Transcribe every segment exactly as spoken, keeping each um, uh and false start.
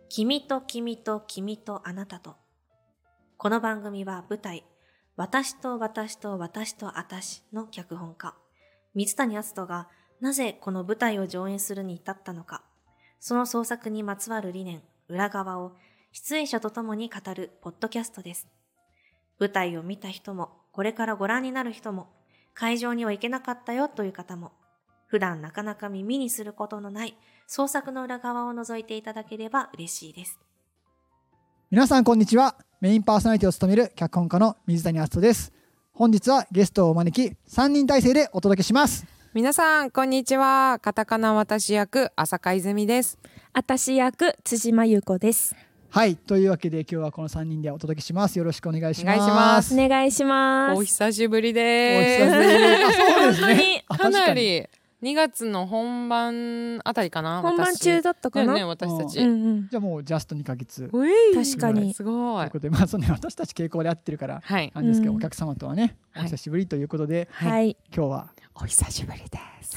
君と君と君とあなたと。この番組は舞台、私と私と私とあたしの脚本家、水谷篤人がなぜこの舞台を上演するに至ったのか、その創作にまつわる理念、裏側を出演者と共に語るポッドキャストです。舞台を見た人も、これからご覧になる人も、会場には行けなかったよという方も、普段なかなか耳にすることのない創作の裏側を覗いていただければ嬉しいです。 皆さんこんにちは。メインパーソナリティを務める脚本家の水谷篤人です。本日はゲストをお招きさんにん体制でお届けします。 皆さんこんにちは。カタカナ私役浅香泉です。 あたし役辻真由子です。 はい、というわけで今日はこのさんにんでお届けします。よろしくお願いします。 お願いします。 お願いします。 お久しぶりです。 お久しぶり。あ、そうですね。 かなりにがつの本番あたりかな。 本番中だったかな、 ね、私たち、 うんうん、 じゃあもうジャストにかげつ。 確かにすごい。 ということで、まあその、ね、私たち傾向で合ってるからなんですけど、うん、お客様とはねお久しぶりということで、 はい、 今日はお久しぶりです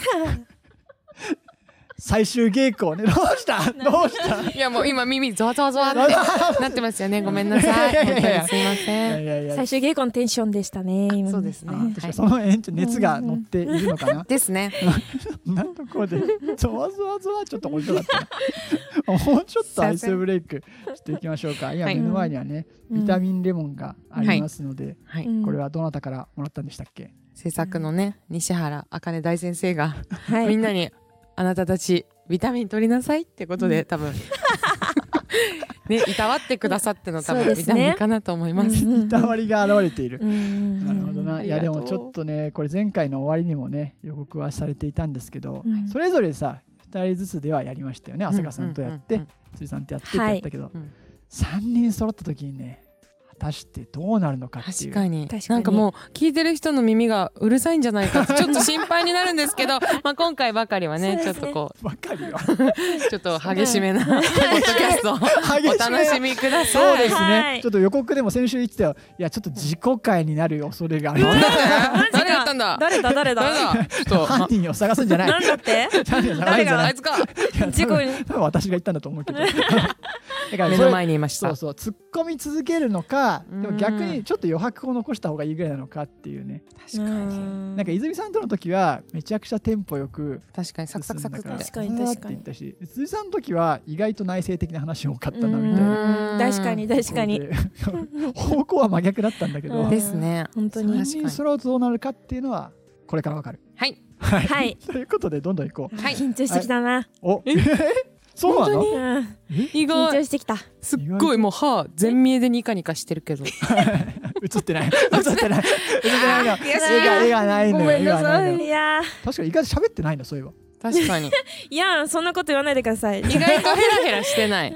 最終稽古ね。どうしたどうしたいやもう今耳ゾワゾワゾワってなってますよね。ごめんなさい。本当にすいません。 いやいや最終稽古のテンションでしたね。今そうですね。 はい、その延長熱が乗っているのかな、うん、 ですね。 なんとこでゾワゾワゾワちょっと面白かったもうちょっとアイスブレイクしていきましょうか。今目の前にはね、はい、ビタミンレモンがありますので、はいはい、これはどなたからもらったんでしたっけ？ 制作のね西原茜大先生が、はい、みんなにあなたたちビタミン取りなさいってことで、うん、多分ね、いたわってくださっての多分、ね、ビタミンかなと思います。 いたわりが現れている。なるほどな。いやでもちょっとね、これ前回の終わりにもね予告はされていたんですけど、うん、それぞれさふたりずつではやりましたよね。浅香さんとやって、うんうんうん、辻さんとやってってやったけど、はい、さんにん揃った時にね果たしてどうなるのかっていう。 確かになんかもう聞いてる人の耳がうるさいんじゃないかってちょっと心配になるんですけどまあ今回ばかりは ね, ねちょっとこうばかりはちょっと激しめなポッドキャストをお楽しみください。 そうですね、 はい、 ちょっと予告でも先週言ってたよ。いやちょっと自己回になる恐れがある。 誰だったんだ誰だ誰だ犯人を探すんじゃない。 なんだって誰があいつか事故に私が言ったんだと思うけどだから目の前にいました。 そうそう突っ込み続けるのか、でも逆にちょっと余白を残した方がいいぐらいなのかっていうね。 確かになんか泉さんとの時はめちゃくちゃテンポよく確かにサクサクサクって確かに確かにって言ったし、辻さんの時は意外と内省的な話多かったなみたいな。 確かに確かに方向は真逆だったんだけどですね。 本当にさんにん揃うとどうなるかっていうのはこれからわかる。 はいはい、 はい、 ということでどんどんいこう。 はい、緊張してきたな、はい、 おえそうなの、 うん、 意外緊張してきた。 すっごいもう歯全見えでニカニカしてるけど映ってない映ってない映ってないの絵がないのよ。 ごめんなさい。いや確かに意外と喋ってないのそういえば。 確かにいやそんなこと言わないでください。 意外とヘラヘラしてない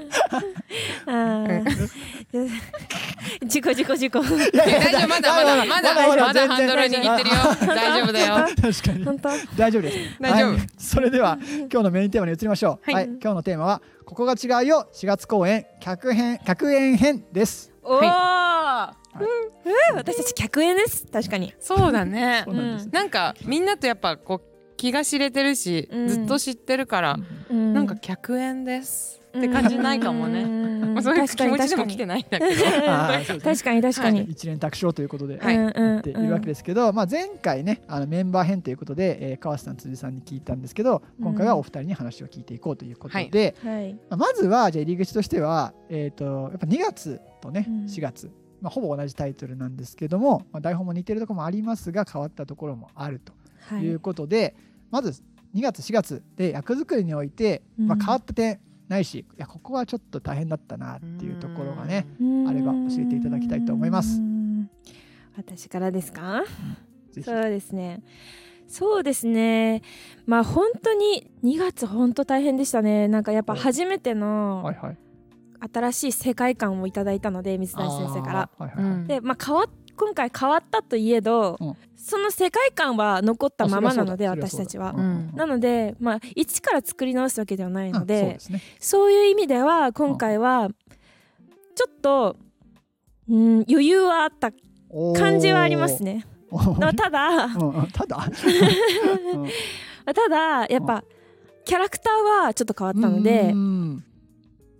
事故事故事故。 いや大丈夫まだまだまだまだハンドル握ってるよ。大丈夫だよ。 確かに本当大丈夫です。 大丈夫、 はい、それでは今日のメインテーマに移りましょう。はい、はい、今日のテーマはここが違うよしがつ公演客編客演編です。 おお、 はい、 うん、私たち客演です。確かにそうだね。 そうなんです。 なんかみんなとやっぱこう気が知れてるし、うん、ずっと知ってるから、うん、なんか客演ですって感じないかもね、うんまあ、そういう気持ちでも来てないんだけど確かに確かに、はい、 一連卓章ということでやっているわけですけど、まあ、前回ねあのメンバー編ということで、えー、川瀬さん辻さんに聞いたんですけど今回はお二人に話を聞いていこうということで、うんはいまあ、まずはじゃあ入り口としては、えー、とやっぱにがつとねしがつ、まあ、ほぼ同じタイトルなんですけども、まあ、台本も似てるところもありますが変わったところもあるということで、はいまずにがつしがつで役作りにおいて、まあ、変わった点ないし、いやここはちょっと大変だったなっていうところがねあれば教えていただきたいと思います。 私からですか、 うん、 そうですねそうですねまあ本当ににがつ本当大変でしたね。なんかやっぱ初めての新しい世界観をいただいたので水谷先生から、はいはいはい、で、まあ、変わ今回変わったといえど、うん、その世界観は残ったままなので私たちは、うん、なので、まあ、一から作り直すわけではないので、うん そうですね、そういう意味では今回はちょっと、うん、余裕はあった感じはありますね。ただただただやっぱキャラクターはちょっと変わったので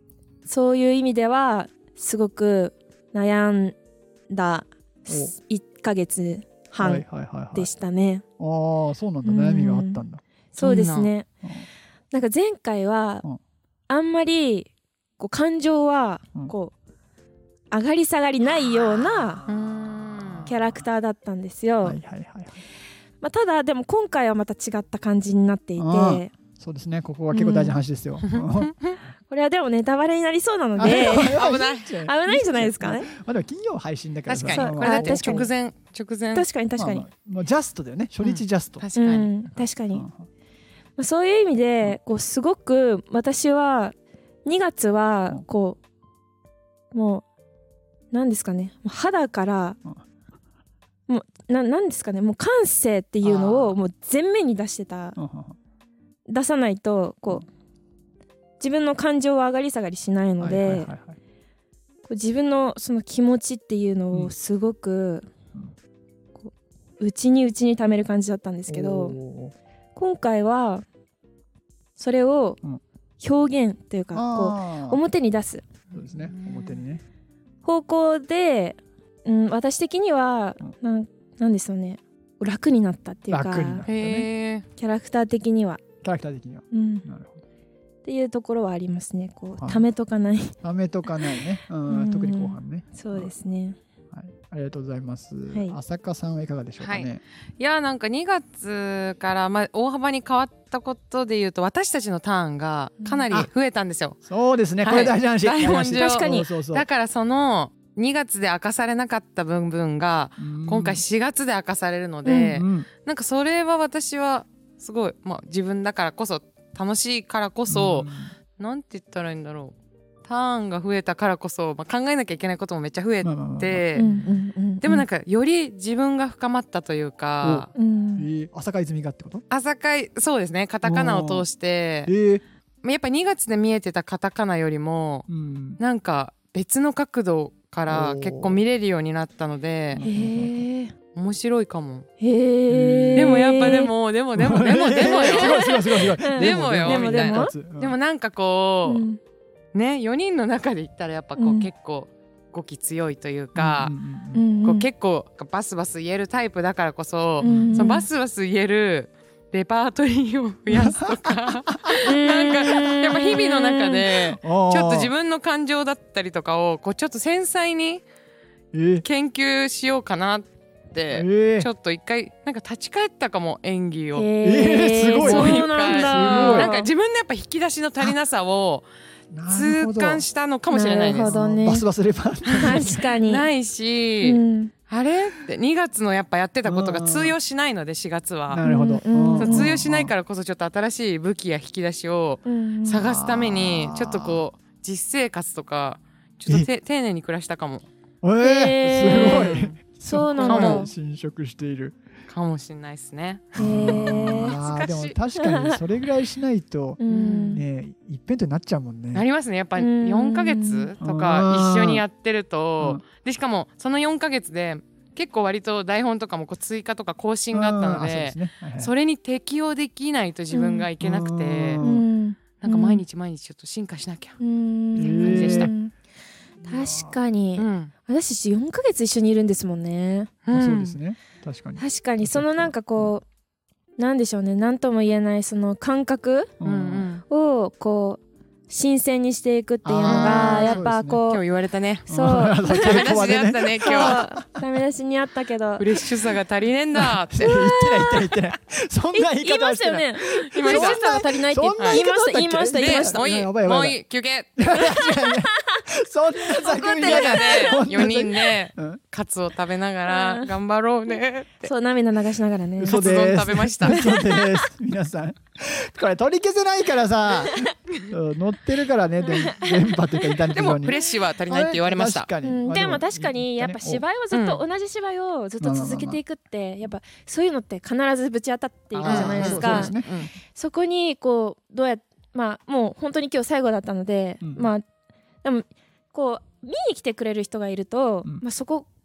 そういう意味ではすごく悩んだいっかげつはんでしたね。 ああ、そうなんだ、悩みがあったんだ。 そうですね。なんか前回はあんまりこう感情はこう上がり下がりないようなキャラクターだったんですよ。まあただでも今回はまた違った感じになっていて、 そうですね、ここは結構大事な話ですよ。 これはでもネタバレになりそうなので危ない危ないんじゃないですかね。 まあでも金曜配信だから確かにこれだって直前直前確かに確かにもうジャストだよね、初日ジャスト。 確かに確かに。そういう意味でこうすごく私はにがつはこうもう何ですかね、肌からもうな何ですかね、もう感性っていうのをもう前面に出してた。出さないとこう自分の感情は上がり下がりしないので、自分のその気持ちっていうのをすごくこう内に内に溜める感じだったんですけど、今回はそれを表現というかこう表に出す、 そうですね、表にね方向で、うん、私的にはな ん, なんですよね、楽になったっていうか、 楽になったね、 キャラクター的にはキャラクター的には、 うん、 なるほどっていうところはありますね。こうためとかないためとかないね、うん、特に後半ね。 そうですね、 はい、ありがとうございます、 はい、 浅香さんはいかがでしょうかね。はい、 いやなんかにがつから、まあ、大幅に変わったことでいうと私たちのターンがかなり増えたんですよ、 うん、そうですね、これ大事な話、 台本上確かに。 そうそうそう、 だからそのにがつで明かされなかった部分が今回しがつで明かされるので、うんうん、なんかそれは私はすごい、まあ、自分だからこそ楽しいからこそ、うん、なんて言ったらいいんだろう、ターンが増えたからこそ、まあ、考えなきゃいけないこともめっちゃ増えて、でもなんかより自分が深まったというか、 えー、浅香泉がってこと？ 浅香、そうですね、カタカナを通して、えー、やっぱにがつで見えてたカタカナよりも、うん、なんか別の角度から結構見れるようになったので、面白いかも。へでもやっぱでもでもでもでもでもよすごいすごいすごいすごいでもよみたいな。でもなんかこう、うん、ねよにんの中で言ったらやっぱこう、うん、結構語気強いというか、うん、こう結構バスバス言えるタイプだからこそ、うん、そのバスバス言えるレパートリーを増やすとかなんかやっぱ日々の中でちょっと自分の感情だったりとかをこうちょっと繊細に研究しようかなってちょっと一回なんか立ち返ったかも、演技を。 えー、すごい、 そうなんだ。 なんか自分のやっぱ引き出しの足りなさを痛感したのかもしれないです。 ね、バスバスレパートリー確かにないし、うん、あれってにがつのやっぱやってたことが通用しないのでしがつは。 なるほど、 うん、通用しないからこそちょっと新しい武器や引き出しを探すためにちょっとこう実生活とかちょっとて丁寧に暮らしたかも。 えー、えー、すごい。 そうなんだ。 侵食しているかもしれないですね。 へーあでも確かにそれぐらいしないと、ね、一辺倒になっちゃうもんね。 なりますね。やっぱよんかげつとか一緒にやってると、でしかもそのよんかげつで結構割と台本とかもこう追加とか更新があったので、 そ, で、ねはいはい、それに適応できないと自分がいけなくて、うん、なんか毎日毎日ちょっと進化しなきゃっていう感じでした。 確かに、うん、私たちよんかげつ一緒にいるんですもんね、 うん、そうですね、確かに確かにそのなんかこうなんでしょうね、なんとも言えないその感覚をこう新鮮にしていくっていうのがやっぱこう、 ね、今日言われたね。 そうダメ出しにあったね今日。 ダメ出しにあったけどフレッシュさが足りねえんだって言ってない言ってない言ってないそんな言い方はしてない。 言いましたよね。フレッシュさが足りないって言いました言いました言いました。 もういいもういい休憩そんな作品嫌だね。 よにんでカツを食べながら頑張ろうねって。 そう涙流しながらね。 カツ丼食べました。 そうです皆さんこれ取り消せないからさ乗ってるからね電波というかインターネット上に。 でもフレッシュは足りないって言われました。 確かに、うん、でも確かにやっぱ芝居をずっと、うん、同じ芝居をずっと続けていくってやっぱそういうのって必ずぶち当たっていくじゃないですか。 そ, うです、ね、うん、そこにこうどうやってまあもう本当に今日最後だったので、うん、まあでもこう見に来てくれる人がいると、うん、まあ、そこ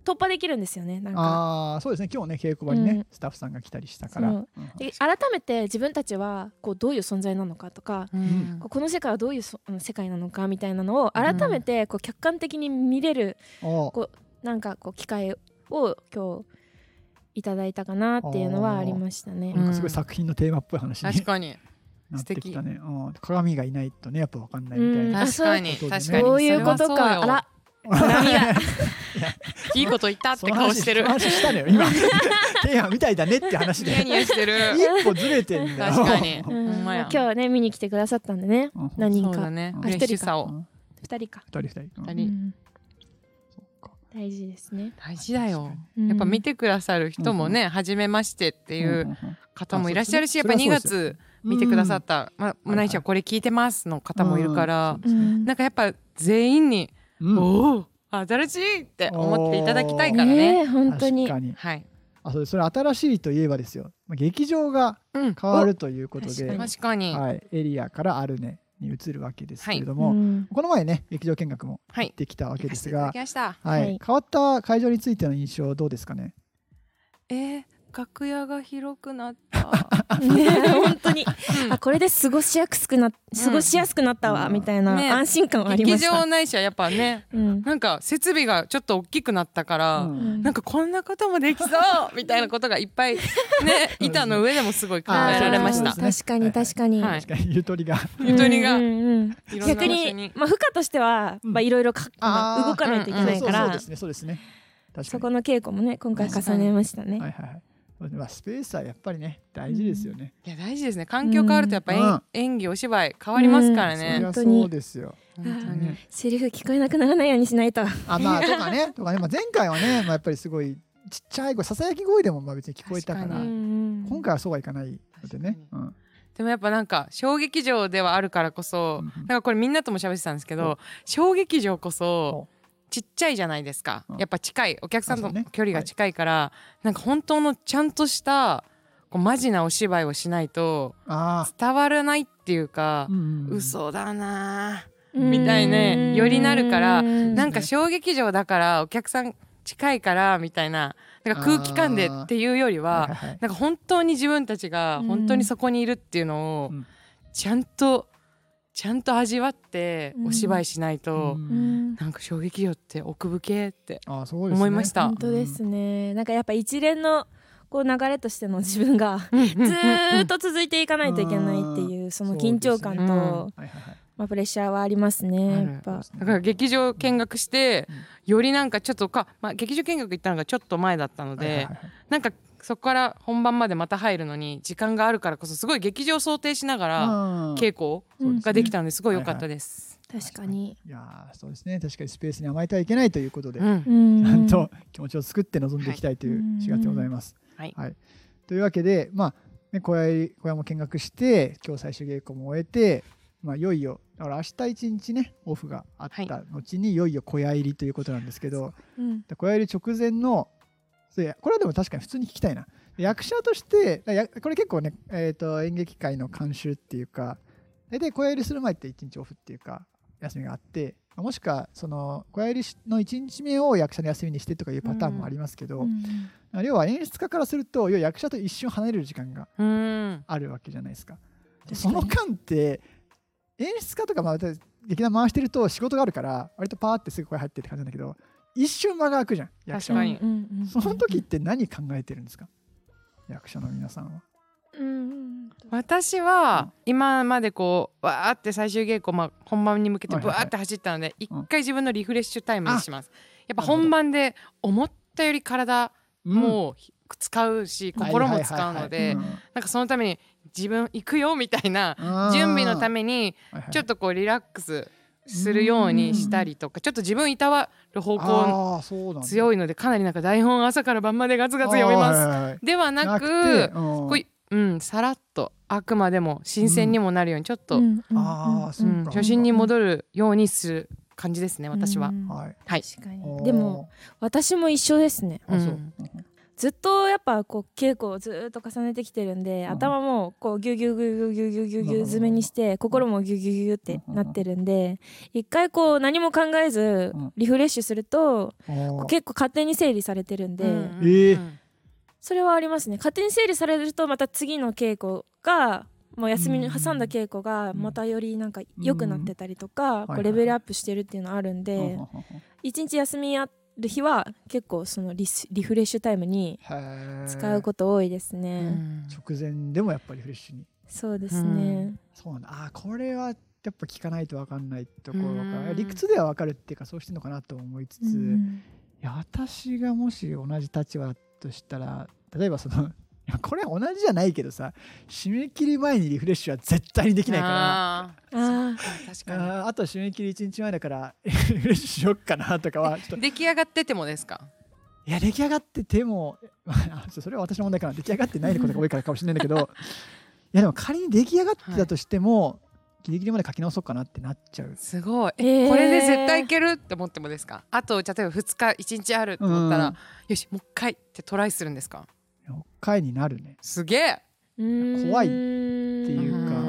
突破できるんですよね。なんかああそうですね、今日ね稽古場にね、うん、スタッフさんが来たりしたから、うん、 で改めて自分たちはこうどういう存在なのかとか、うん、この世界はどういうそ世界なのかみたいなのを改めてこう客観的に見れる、うん、こうなんかこう機会を今日いただいたかなっていうのはありましたね。 なんかすごい作品のテーマっぽい話に、 確かになってきたね。鏡がいないとねやっぱ分かんないみたいな、 うん、確かに確かにそういうことか。あら鏡がいいこと言ったって顔してる。 その話したのよ今テーマみたいだねって話でニヤニヤしてる一歩ずれてんだよ。 確かに、 うん、今日ね見に来てくださったんでね、うん、何人か。 そうだね、嬉しさを二人か二人二人二人、うん、 大事ですね。 大事だよ、うん、やっぱ見てくださる人もね、うん、初めましてっていう方もいらっしゃるし、やっぱにがつ見てくださった、うん、まあ、ないしはこれ聞いてますの方もいるから、うん、なんかやっぱ全員に、うん、おお新しいって思っていただきたいからね。 ね、本当に。 確かに、 はい、 あ、それ、それ新しいといえばですよ、劇場が変わるということで、 うん、確かに、 はい、エリアからアルネに移るわけですけれども、はい、うん、この前ね劇場見学も行ってきたわけですが、 はいはい、変わった会場についての印象どうですかね。 えー楽屋が広くなったね、本当に、うん、あこれで過ごしやすくな過ごしやすくなったわ、うん、みたいな、ね、安心感はありました。 劇場ないしはやっぱね、うん、なんか設備がちょっと大きくなったから、うん、なんかこんなこともできそうみたいなことがいっぱいね板の上でもすごい考えられました。 確かに確かに、 はい、確かにゆとりがゆとりが、うんうん、 逆に、まあ、負荷としては、まあ、いろいろか、まあ、動かないといけないから、 そうですねそうですね、確かにそこの稽古もね今回重ねましたね。 はいはいはい、まあ、スペースはやっぱりね大事ですよね、 うん、いや大事ですね。環境変わるとやっぱ、うん、演技お芝居変わりますからね、 うん、そりゃそうですよ。 本当にセリフ聞こえなくならないようにしないとあ、まあとかねとかね、まあ、前回はね、まあ、やっぱりすごいちっちゃい声ささやき声でもまあ別に聞こえたから今回はそうはいかないのでね、うん、 でもやっぱなんか小劇場ではあるからこそ、うん、なんかこれみんなとも喋ってたんですけど、小劇場こそちっちゃいじゃないですか、やっぱ近いお客さんと距離が近いから、ね、はい、なんか本当のちゃんとしたこうマジなお芝居をしないと伝わらないっていうか、うん、嘘だなみたいねよりなるから、なんか小劇場だからお客さん近いからみたいな、なんか空気感でっていうよりは、なんか本当に自分たちが本当にそこにいるっていうのをちゃんとちゃんと味わってお芝居しないと、うん、なんか衝撃よって奥深って思いました。 本当ですね。なんかやっぱ一連のこう流れとしての自分がずーっと続いていかないといけないっていうその緊張感と、まあ、プレッシャーはありますね。やっぱだから劇場見学してよりなんかちょっとか、まあ、劇場見学行ったのがちょっと前だったので、なんかそこから本番までまた入るのに時間があるからこそすごい劇場を想定しながら稽古ができたのですごい良かったです。 確かに、 いやそうですね、確かにスペースに甘えてはいけないということで、うん、ちゃんと気持ちを作って臨んでいきたいというしがつでございます、はいはい、というわけで、まあね、小屋、小屋も見学して今日最終稽古も終えて、まあ、いよいよだから明日一日ねオフがあった後にいよいよ小屋入りということなんですけど、うん、小屋入り直前のこれはでも確かに普通に聞きたいな。役者としてこれ結構ね、えー、と演劇界の慣習っていうか、大体小屋入りする前っていちにちオフっていうか休みがあって、もしくはその小屋入りのいちにちめを役者の休みにしてとかいうパターンもありますけど、うんうん、要は演出家からすると要は役者と一瞬離れる時間があるわけじゃないですか。うん、その間って演出家とかまあ劇団回してると仕事があるから割とパーってすぐ声入ってって感じなんだけど、一瞬間が空くじゃん役者は。その時って何考えてるんですか役者の皆さんは。 うん、私は今までこうわーって最終稽古、まあ、本番に向けてブワーって走ったので一回自分のリフレッシュタイムにします。やっぱ本番で思ったより体も使うし、うん、心も使うので、なんかそのために自分行くよみたいな準備のためにちょっとこうリラックスするようにしたりとか、ちょっと自分いたわる方向強いのでかなりなんか台本朝から晩までガツガツ読みますではなく、こう、うん、さらっとあくまでも新鮮にもなるようにちょっと、うんうん、初心に戻るようにする感じですね私は、うん、 はい、確かに。でも私も一緒ですね。うん、 ずっとやっぱこう稽古をずっと重ねてきてるんで、うん、頭もこうギュギュギュギュギュギュギュギュ詰めにして、うん、心もギュギュギュギュってなってるんで、うん、一回こう何も考えずリフレッシュすると、うん、結構勝手に整理されてるんで、うんえー、 それはありますね。勝手に整理されるとまた次の稽古がもう休みに挟んだ稽古がまたよりなんか良くなってたりとか、うん、こうレベルアップしてるっていうのあるんで、一日休みある日は結構その リ, リフレッシュタイムに使うこと多いですね、うん、 直前でもやっぱりリフレッシュに。 そうですね、うん、 そうなんだ。あこれはやっぱ聞かないと分かんないところが、うん、理屈では分かるっていうかそうしてるのかなと思いつつ、うん、いや私がもし同じ立場としたら例えばそのいやこれは同じじゃないけどさ、締め切り前にリフレッシュは絶対にできないから、 ああ確かにあ, あと締め切りいちにちまえだからリフレッシュしよっかなとかはちょっと出来上がっててもですか。 いや出来上がっててもそれは私の問題かな。出来上がってないことが多いからかもしれないんだけどいやでも仮に出来上がってたとしても、はい、ギリギリまで書き直そうかなってなっちゃう。 すごい、えー、これで絶対いけるって思ってもですか。あと例えばふつかいちにちあるって思ったら、うん、よしもう一回ってトライするんですか。 もう一回になるね。 すげえ怖いっていうか、うん、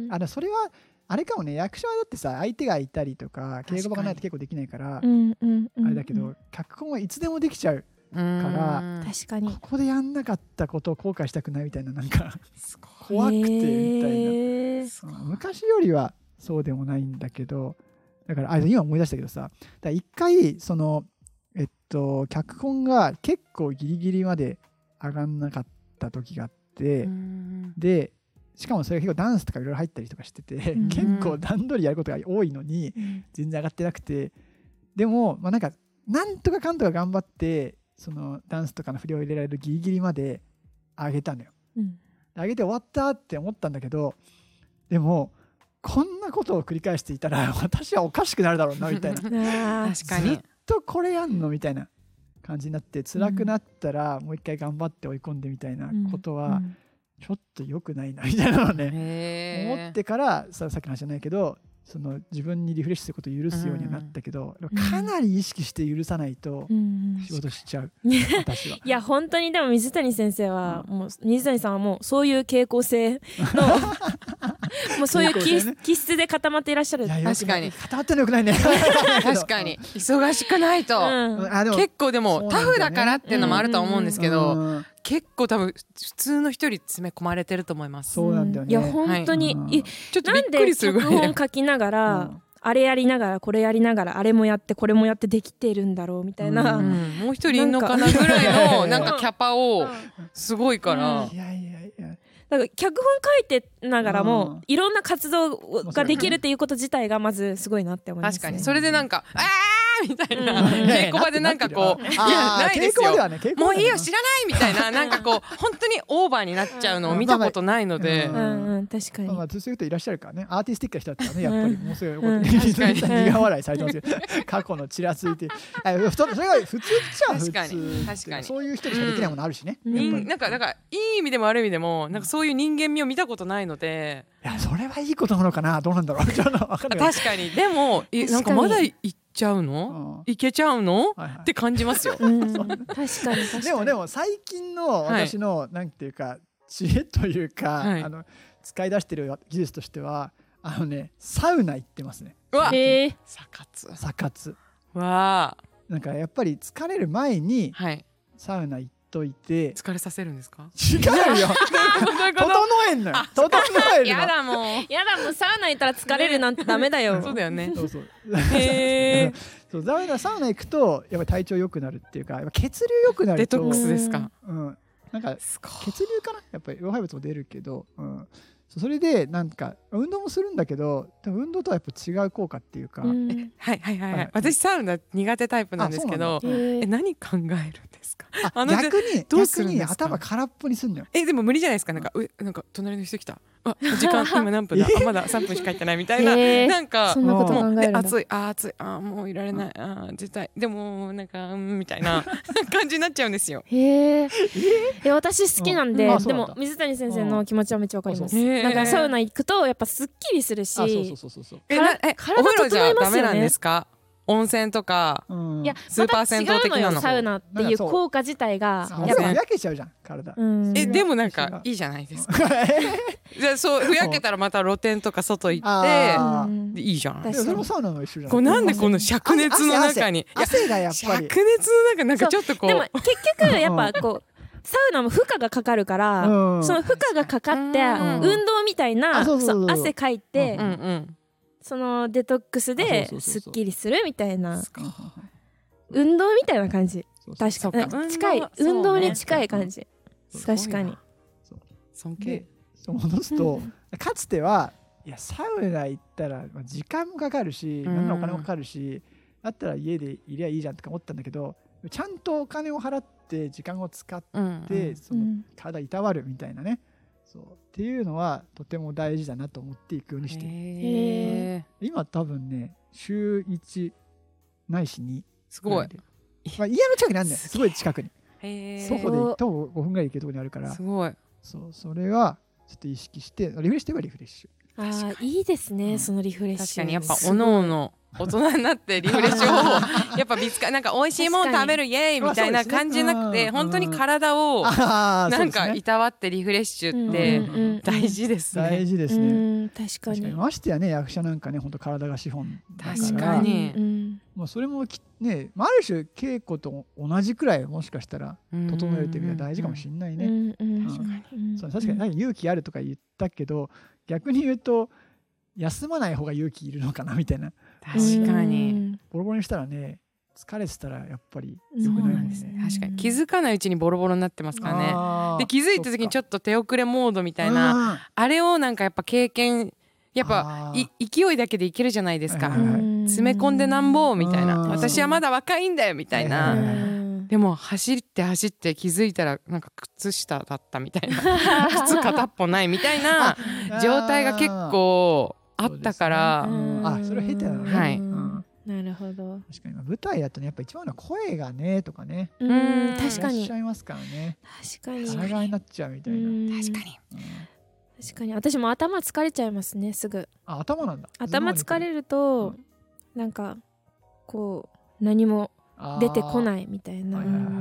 あそれはあれかもね。役者はだってさ相手がいたりとか稽古場がないと結構できないから、あれだけど脚本はいつでもできちゃうから確かにここでやんなかったことを後悔したくないみたいな、なんか怖くてみたいな。昔よりはそうでもないんだけど、だからあ今思い出したけどさ、一回そのえっと脚本が結構ギリギリまで上がんなかった時があって、でしかもそれが結構ダンスとかいろいろ入ったりとかしてて、結構段取りやることが多いのに全然上がってなくて、でもまあなんかなんとかかんとか頑張ってそのダンスとかの振りを入れられるギリギリまで上げたのよ、うん、上げて終わったって思ったんだけど、でもこんなことを繰り返していたら私はおかしくなるだろうなみたいな確かにずっとこれやんのみたいな感じになって、辛くなったらもう一回頑張って追い込んでみたいなことはちょっと良くないなみたいなのね、うん、思ってからさっきの話じゃないけどその自分にリフレッシュすることを許すようにはなったけど、うん、かなり意識して許さないと仕事しちゃう、うん、私は。 いや本当にでも水谷先生は、うん、もう水谷さんはもうそういう傾向性のもうそういう気、ね、気質で固まっていらっしゃる。 確かに固まってるのよくないね確かに忙しくないと、うん、あでも結構でも、ね、タフだからっていうのもあると思うんですけど、うんうんうん、結構多分普通の人より詰め込まれてると思います。 そうなんだよね。 いや本当に、はい、ちょっとびっくりするぐらいなんで脚本書きながら、うん、あれやりながらこれやりながらあれもやってこれもやってできてるんだろうみたいな、 うん、もう一人いんのかなぐらいのなんかキャパをすごいから、 いやいやいやだから脚本書いてながらもいろんな活動ができるっていうこと自体がまずすごいなって思いますね。 確かにそれでなんかあーみたいな、うん、稽古場でなんかこういやないですよ、ね、もういいよ知らないみたいななんかこう本当にオーバーになっちゃうのを見たことないので、 うんうんうん、確かに、 まあ、そういう人いらっしゃるからね。アーティスティックな人だったらねやっぱりもうすぐ苦笑いされてますよ過去のちらついてそれが普通っちゃ普通。確かに確かにそういう人しかできないものあるしね、 うん、なんかなんかいい意味でも悪い意味でもなんかそういう人間味を見たことないので、 いやそれはいいことなのかなどうなんだろう確かにでもなんかまだいっちゃうの、うん、いけちゃうの、はいはい、って感じますよ、 うん、確かに確かに。 でもでも最近の私の、はい、なんていうか知恵というか、はい、あの使い出してる技術としてはあのねサウナ行ってますね。 うわえサ活サ活わなんかやっぱり疲れる前にサウナ行ってといて疲れさせるんですか。 違うよ整えんのよ整えるのやだもうやだもうサウナ行ったら疲れるなんてダメだよそうだよね。 そうそうへそうサウナサウナ行くとやっぱり体調良くなるっていうかやっぱ血流良くなるとデトックスですか。 うんなんか血流かなやっぱり老廃物も出るけど、うん、それでなんか運動もするんだけど多分運動とはやっぱ違う効果っていうか、うん、 えはいはいはい、はい、私サウナ苦手タイプなんですけど、え何考えるんですか。 あの逆にどうするんですか。逆に頭空っぽにすんのよ。 えでも無理じゃないですか。なんかうなんか隣の人来たあ時間今何分だあまださんぷんしか行ってないみたいな、えー、なんかそんなこと考えるんだ。 暑いあ暑いあもういられないあ絶対でもなんかうんみたいな感じになっちゃうんですよ。 へーえ私好きなんで、うん、でも水谷先生の気持ちはめっちゃわかります。なんかサウナ行くとやっぱすっきりするし、 あそうそうそうそうえなえ体整いますよね。お風呂じゃダメなんですか。 温泉とか、 うん、いやスーパー銭湯的なのサウナっていう効果自体がやっぱふやけちゃうじゃん体、 うん、えでもなんかいいじゃないですかじゃあそうふやけたらまた露天とか外行っていいじゃん。 でもそれもサウナの一緒じゃん。 これなんでこの灼熱の中に汗がやっぱり灼熱の中なんかちょっとこうでも結局やっぱこうサウナも負荷がかかるから、うん、その負荷がかかって運動みたいな汗かいて、うんうん、そのデトックスですっきりするみたいな運動みたいな感じ。確かに近い運動に近い感じ。確かに尊敬戻すとかつてはいやサウナ行ったら時間もかかるし何のお金もかかるしだったら家でいりゃいいじゃんとか思ったんだけどちゃんとお金を払って時間を使って、うん、その体いたわるみたいなねそうっていうのはとても大事だなと思っていくようにしてる。今多分ね週いちないしにすごい、 まあ、家の近くにあるんだよすごい近くにそこで行ってもごふんぐらい行けるところにあるからすごいそうそれはちょっと意識してリフレッシュといえばリフレッシュ。 あいいですね、うん、そのリフレッシュ。 確かにやっぱおのおの大人になってリフレッシュ方法やっぱ見つかなんか美味しいもの食べるイエーイみたいな感じじゃなくて、ね、本当に体をなんかいたわってリフレッシュって大事ですね。 大事ですね、 うん、確かに。 確かにましてやね役者なんかね本当体が資本だから確かに、うん、 もうそれもきね、ある種稽古と同じくらいもしかしたら整えるという意味では大事かもしれないね。確かに勇気あるとか言ったけど逆に言うと休まない方が勇気いるのかなみたいな。 確かにボロボロにしたらね疲れてたらやっぱり良くないもんね。 確かに気づかないうちにボロボロになってますからね。で気づいた時にちょっと手遅れモードみたいな あ, あれをなんかやっぱ経験やっぱ勢いだけでいけるじゃないですか。詰め込んでなんぼみたいな私はまだ若いんだよみたいな。でも走って走って気づいたらなんか靴下だったみたいな靴片っぽないみたいな状態が結構あったから、 ね、あそれは下手なのね、 はい、うんなるほど。 確かに舞台だとねやっぱ一番の声がねとかねうん確かにいらっしゃいますからね。 確かにガラガラになっちゃうみたいな。 確かに、 うん、 確かに私も頭疲れちゃいますねすぐ。 あ頭なんだ。 頭疲れると、うん、なんかこう何も出てこないみたいな。はいはいはい、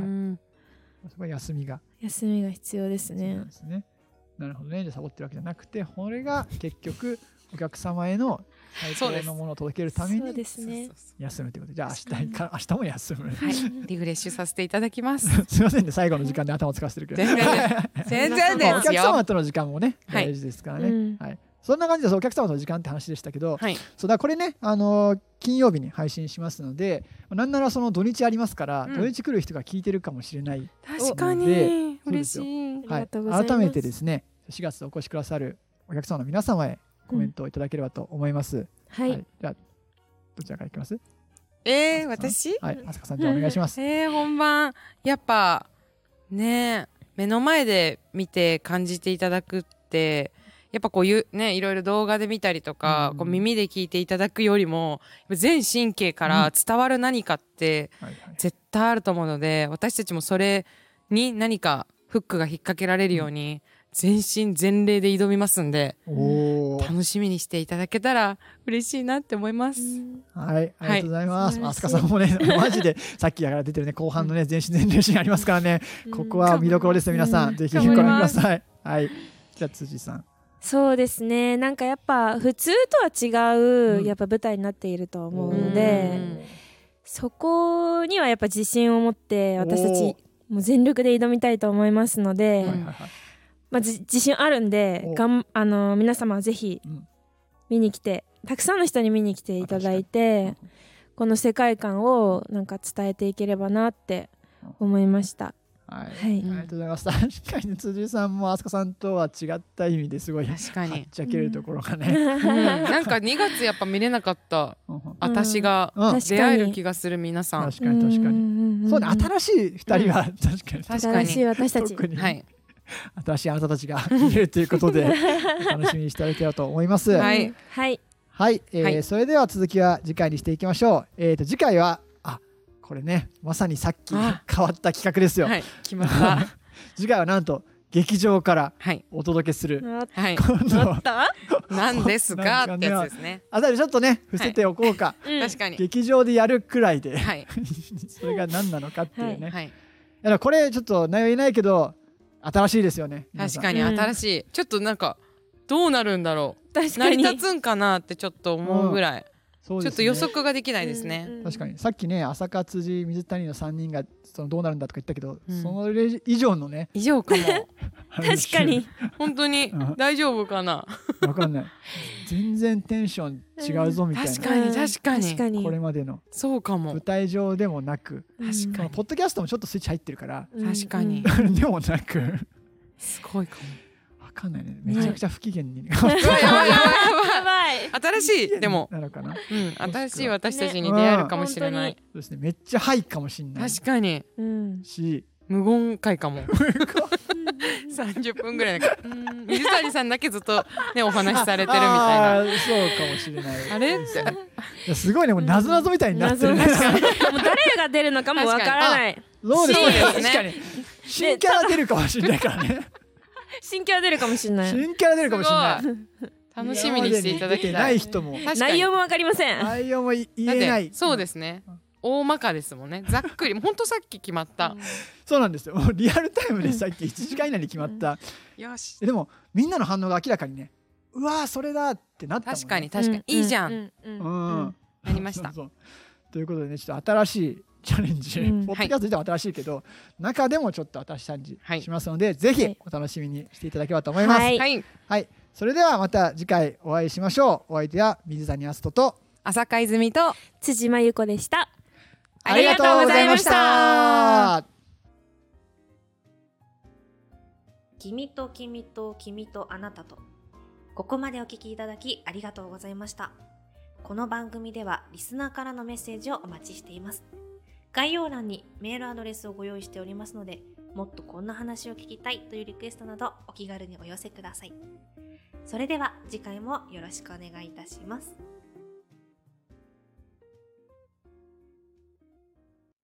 そこは休みが休みが必要ですね。 そうですね。なるほどね。じゃあサボってるわけじゃなくてこれが結局お客様への最高のものを届けるために休むということで、じゃあ明日から明日も休む、はい、 リフレッシュさせていただきますすいませんね最後の時間で頭を使わせてるけど全然全然ですよ。 お客様との時間もね大事ですからね、はいうんはい、そんな感じでお客様との時間って話でしたけど、はい、そうだこれね、あのー、金曜日に配信しますのでなんならその土日ありますから、うん、土日来る人が聞いてるかもしれないので確かに嬉しい、 はい、改めてですねしがつお越しくださるお客様の皆様へコメントをいただければと思います、うんはい、はい、 じゃあどちらからいきます？ えー、私？ はい、あすかさんじゃあお願いします。 えー、本番やっぱね目の前で見て感じていただくってやっぱこういうねいろいろ動画で見たりとか、うん、こう耳で聞いていただくよりも全神経から伝わる何かって絶対あると思うので、うん、私たちもそれに何かフックが引っ掛けられるように、うん全身全霊で挑みますんで楽しみにしていただけたら嬉しいなって思います。 はい、ありがとうございます。あすかさんもねマジでさっきから出てるね後半のね全身全霊シーンありますからね、うん、ここは見どころです皆さん、うん、ぜひご覧ください。はい、じゃあ辻さん。 そうですねなんかやっぱ普通とは違う、うん、やっぱ舞台になっていると思うので、うん、そこにはやっぱ自信を持って私たちもう全力で挑みたいと思いますので、はいはいはいまあ、自信あるんでがん、あのー、皆様はぜひ見に来て、うん、たくさんの人に見に来ていただいてこの世界観をなんか伝えていければなって思いました。 はい、はい、ありがとうございます。確かに辻さんも飛鳥さんとは違った意味ですごい確かにはっちゃけるところがね、 うんうん、なんかにがつやっぱ見れなかった私が出会える気がする皆さん。 確かに確かにそうね新しいふたりは確かに、 うん、確かに新しい私たちはい新しいあなたたちが見れるということで楽しみにしていただければと思います。 はい、 はいはいえーはい、それでは続きは次回にしていきましょう。えー、と次回はあこれねまさにさっき変わった企画ですよ。 はい、決まった次回はなんと劇場からお届けする、 はい、 今度なんですかってやつですね。 あたりちょっとね伏せておこうか、 はい、確かに劇場でやるくらいで、 はい、 それが何なのかっていうね、 はい、 はい、これちょっと内容言えないけど新しいですよね。 確かに新しい、うん、ちょっとなんかどうなるんだろう、確かに成り立つんかなってちょっと思うぐらい、うん、ちょっと予測ができないですね、 うんうん、確かにさっきね浅香辻水谷のさんにんがそのどうなるんだとか言ったけど、うん、それ以上のね以上かも確かに本当に大丈夫かな分かんない全然テンション違うぞみたいな、 確かに確かに確かにこれまでのそうかも舞台上でもなく、 確かにポッドキャストもちょっとスイッチ入ってるから、 確かにでもなくすごいかも分かんないね、めちゃくちゃ不機嫌に、 やばいやばいやばいやばい新しいでもなのかな、 うん、新しい私たちに出会えるかもしれない、 そうですね、めっちゃハイかもしれない、 確かに、 うん、 し無言会かもさんじゅっぷんぐらいなんかうん水谷さんだけずっとねお話しされてるみたいな、 そうかもしれない、 あれってすごいね、もう謎謎みたいになってるね、 もう誰が出るのかもわからない、 そうですね、 確かに新キャラ出るかもしれないからね新キャラ出るかもしれない、 新キャラ出るかもしれない、 楽しみにしていただきたい、 ない人も内容もわかりません、 内容も言えない、 そうですね、大まかですもんね、ざっくりほんとさっき決まった、うん、 そうなんですよ、もうリアルタイムでさっきいちじかん以内に決まった、 うん、よし、 でもみんなの反応が明らかにね、うわーそれだってなったもんね、 確かに確かに、うん、いいじゃん、 うんうんうん、 なりましたそうそうということでね、ちょっと新しいチャレンジ、うん、ポッドキャスト自体は新しいけど、はい、中でもちょっと新しいチャレンジしますので、はい、ぜひお楽しみにしていただければと思います、 はいはいはい、それではまた次回お会いしましょう。お相手は水谷篤人と浅香泉と辻真由子でした。 ありがとうございました。 君と君と君とあなたと、ここまでお聞きいただきありがとうございました。この番組ではリスナーからのメッセージをお待ちしています。概要欄にメールアドレスをご用意しておりますので、もっとこんな話を聞きたいというリクエストなどお気軽にお寄せください。それでは次回もよろしくお願いいたします。